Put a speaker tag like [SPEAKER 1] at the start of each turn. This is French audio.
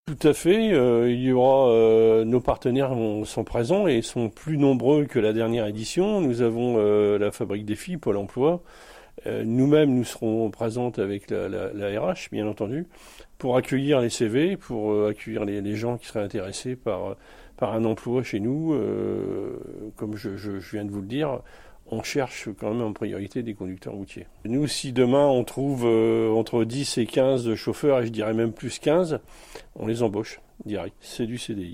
[SPEAKER 1] Tout à fait. Il y aura nos partenaires sont présents et sont plus nombreux que la dernière édition. Nous avons la Fabrique des filles, Pôle Emploi. Nous-mêmes, nous serons présentes avec la RH, bien entendu, pour accueillir les CV, pour accueillir les gens qui seraient intéressés par un emploi chez nous. Comme je viens de vous le dire, on cherche quand même en priorité des conducteurs routiers. Nous, si demain on trouve entre 10 et 15 chauffeurs, et je dirais même plus 15, on les embauche direct. C'est du CDI.